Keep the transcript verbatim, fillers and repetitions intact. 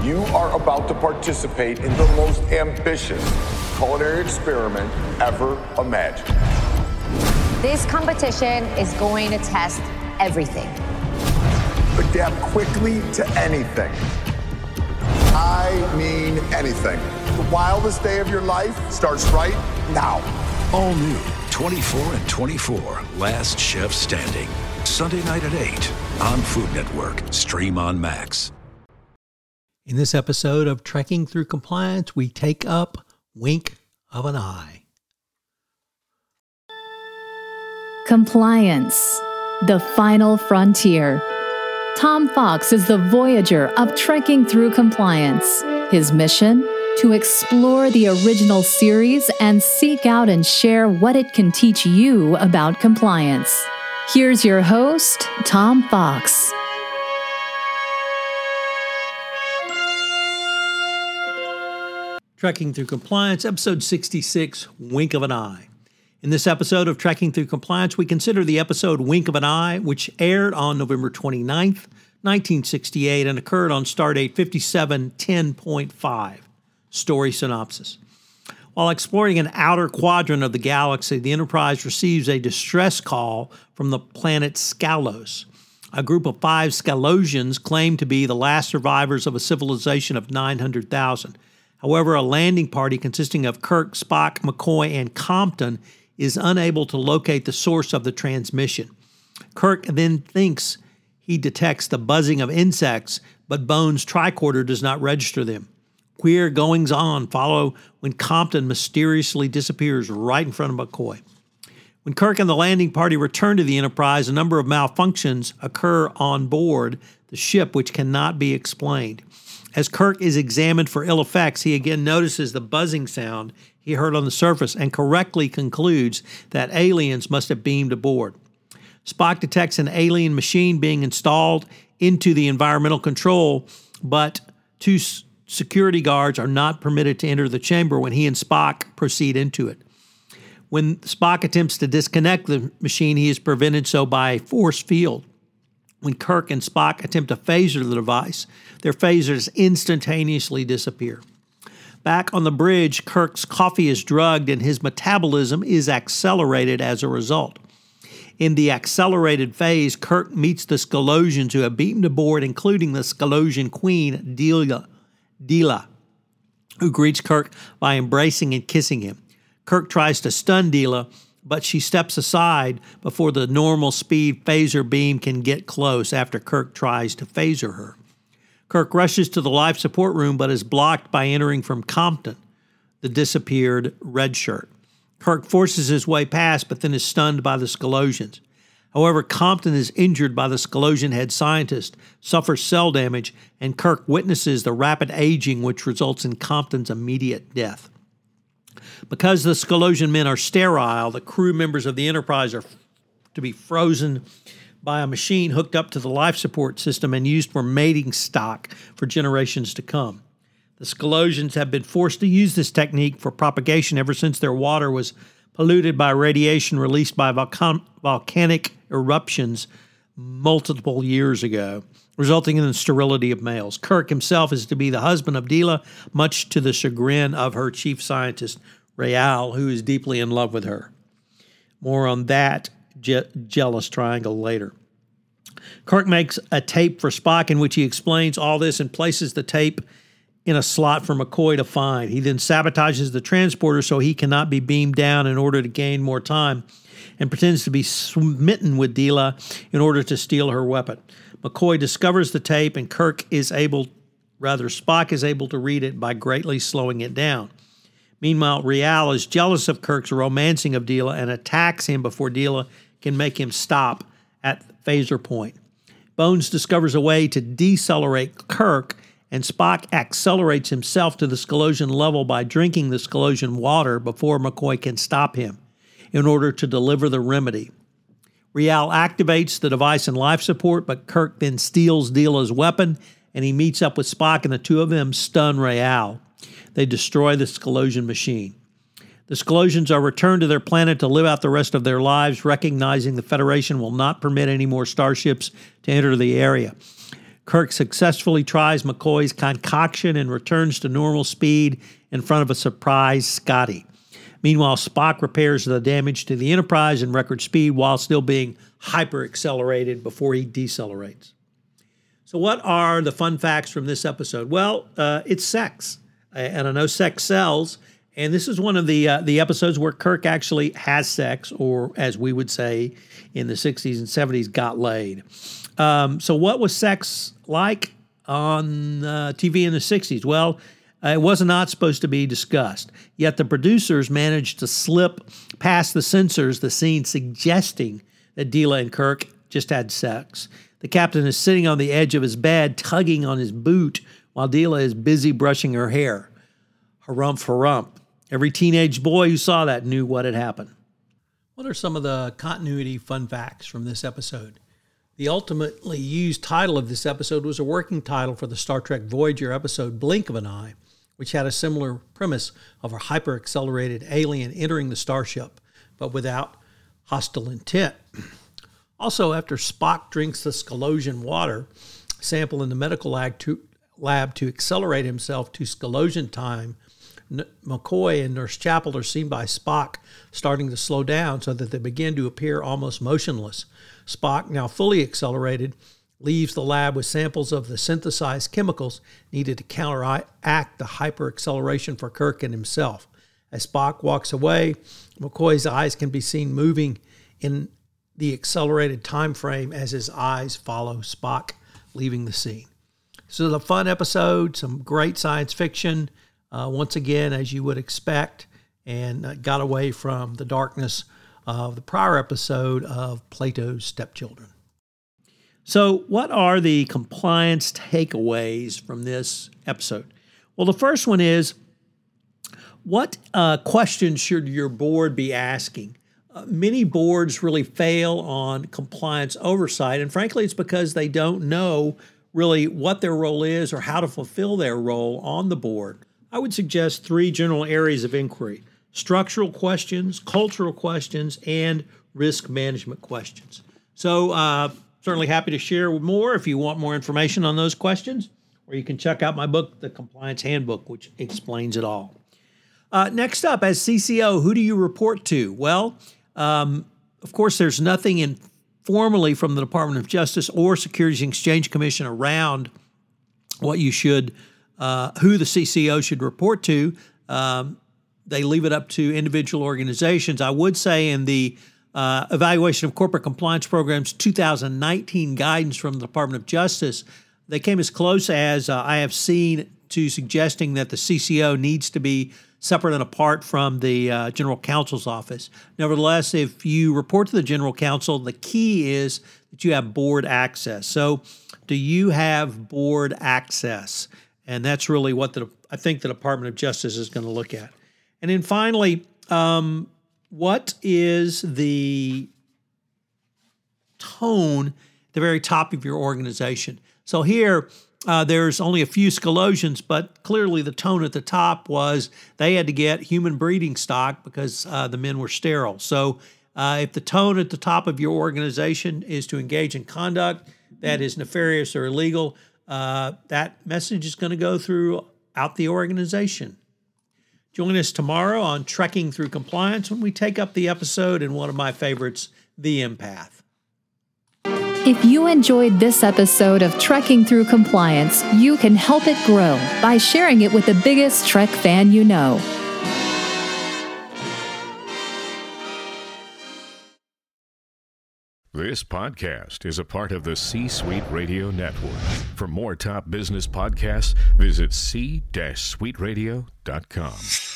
You are about to participate in the most ambitious culinary experiment ever imagined. This competition is going to test everything. Adapt quickly to anything. I mean anything. The wildest day of your life starts right now. All new twenty-four and twenty-four, Last Chef Standing. Sunday night at eight on Food Network. Stream on Max. In this episode of Trekking Through Compliance, we take up Wink of an Eye. Compliance, the final frontier. Tom Fox is the voyager of Trekking Through Compliance. His mission? To explore the original series and seek out and share what it can teach you about compliance. Here's your host, Tom Fox. Trekking Through Compliance, episode sixty-six, Wink of an Eye. In this episode of Trekking Through Compliance, we consider the episode Wink of an Eye, which aired on November twenty-ninth, nineteen sixty-eight, and occurred on Stardate fifty-seven ten point five. Story synopsis. While exploring an outer quadrant of the galaxy, the Enterprise receives a distress call from the planet Scalos. A group of five Scalosians claim to be the last survivors of a civilization of nine hundred thousand. However, a landing party consisting of Kirk, Spock, McCoy, and Compton is unable to locate the source of the transmission. Kirk then thinks he detects the buzzing of insects, but Bones' tricorder does not register them. Queer goings-on follow when Compton mysteriously disappears right in front of McCoy. When Kirk and the landing party return to the Enterprise, a number of malfunctions occur on board the ship which cannot be explained. As Kirk is examined for ill effects, he again notices the buzzing sound he heard on the surface and correctly concludes that aliens must have beamed aboard. Spock detects an alien machine being installed into the environmental control, but two s- security guards are not permitted to enter the chamber when he and Spock proceed into it. When Spock attempts to disconnect the machine, he is prevented so by a force field. When Kirk and Spock attempt to phaser the device, their phasers instantaneously disappear. Back on the bridge, Kirk's coffee is drugged and his metabolism is accelerated as a result. In the accelerated phase, Kirk meets the Scalosians who have beaten aboard, including the Scalosian queen, Deela, Deela, who greets Kirk by embracing and kissing him. Kirk tries to stun Deela, but she steps aside before the normal speed phaser beam can get close after Kirk tries to phaser her. Kirk rushes to the life support room but is blocked by entering from Compton, the disappeared red shirt. Kirk forces his way past but then is stunned by the Scalosians. However, Compton is injured by the Scalosian head scientist, suffers cell damage, and Kirk witnesses the rapid aging which results in Compton's immediate death. Because the Scalosian men are sterile, the crew members of the Enterprise are to be frozen by a machine hooked up to the life support system and used for mating stock for generations to come. The Scalosians have been forced to use this technique for propagation ever since their water was polluted by radiation released by volcan- volcanic eruptions multiple years ago, resulting in the sterility of males. Kirk himself is to be the husband of Deela, much to the chagrin of her chief scientist, Rael, who is deeply in love with her. More on that je- jealous triangle later. Kirk makes a tape for Spock in which he explains all this and places the tape in a slot for McCoy to find. He then sabotages the transporter so he cannot be beamed down in order to gain more time and pretends to be smitten with Deela in order to steal her weapon. McCoy discovers the tape and Kirk is able, rather Spock is able to read it by greatly slowing it down. Meanwhile, Rael is jealous of Kirk's romancing of Deela and attacks him before Deela can make him stop at phaser point. Bones discovers a way to decelerate Kirk, and Spock accelerates himself to the Scalosian level by drinking the Scalosian water before McCoy can stop him in order to deliver the remedy. Rael activates the device in life support, but Kirk then steals Deela's weapon, and he meets up with Spock, and the two of them stun Rael. They destroy the Scalosian machine. The Scalosians are returned to their planet to live out the rest of their lives, recognizing the Federation will not permit any more starships to enter the area. Kirk successfully tries McCoy's concoction and returns to normal speed in front of a surprised Scotty. Meanwhile, Spock repairs the damage to the Enterprise in record speed while still being hyper-accelerated before he decelerates. So what are the fun facts from this episode? Well, uh, it's sex. And I know sex sells. And this is one of the uh, the episodes where Kirk actually has sex, or as we would say in the sixties and seventies, got laid. Um, so what was sex like on uh, T V in the sixties? Well, uh, it was not supposed to be discussed. Yet the producers managed to slip past the censors the scene suggesting that Deela and Kirk just had sex. The captain is sitting on the edge of his bed, tugging on his boot, while Deela is busy brushing her hair. Harumph, harumph. Every teenage boy who saw that knew what had happened. What are some of the continuity fun facts from this episode? The ultimately used title of this episode was a working title for the Star Trek Voyager episode Blink of an Eye, which had a similar premise of a hyper-accelerated alien entering the starship, but without hostile intent. Also, after Spock drinks the Scalosian water sample in the medical lab to, lab to accelerate himself to Scalosian time, McCoy and Nurse Chapel are seen by Spock starting to slow down so that they begin to appear almost motionless. Spock, now fully accelerated, leaves the lab with samples of the synthesized chemicals needed to counteract the hyperacceleration for Kirk and himself. As Spock walks away, McCoy's eyes can be seen moving in the accelerated time frame as his eyes follow Spock leaving the scene. So it's a fun episode, some great science fiction. Uh, once again, as you would expect, and uh, got away from the darkness of the prior episode of Plato's Stepchildren. So what are the compliance takeaways from this episode? Well, the first one is, what uh, questions should your board be asking? Uh, many boards really fail on compliance oversight, and frankly, it's because they don't know really what their role is or how to fulfill their role on the board. I would suggest three general areas of inquiry: structural questions, cultural questions, and risk management questions. So uh, certainly happy to share more if you want more information on those questions, or you can check out my book, The Compliance Handbook, which explains it all. Uh, next up, as C C O, who do you report to? Well, um, of course, there's nothing in formally from the Department of Justice or Securities and Exchange Commission around what you should Uh, who the C C O should report to. Um, they leave it up to individual organizations. I would say in the uh, Evaluation of Corporate Compliance Programs two thousand nineteen guidance from the Department of Justice, they came as close as uh, I have seen to suggesting that the C C O needs to be separate and apart from the uh, General Counsel's office. Nevertheless, if you report to the General Counsel, the key is that you have board access. So do you have board access? And that's really what the, I think the Department of Justice is going to look at. And then finally, um, what is the tone at the very top of your organization? So here, uh, there's only a few Scalosians, but clearly the tone at the top was they had to get human breeding stock because uh, the men were sterile. So uh, if the tone at the top of your organization is to engage in conduct that is nefarious or illegal, Uh, that message is going to go throughout the organization. Join us tomorrow on Trekking Through Compliance when we take up the episode in one of my favorites, The Empath. If you enjoyed this episode of Trekking Through Compliance, you can help it grow by sharing it with the biggest Trek fan you know. This podcast is a part of the C-Suite Radio Network. For more top business podcasts, visit c suite radio dot com.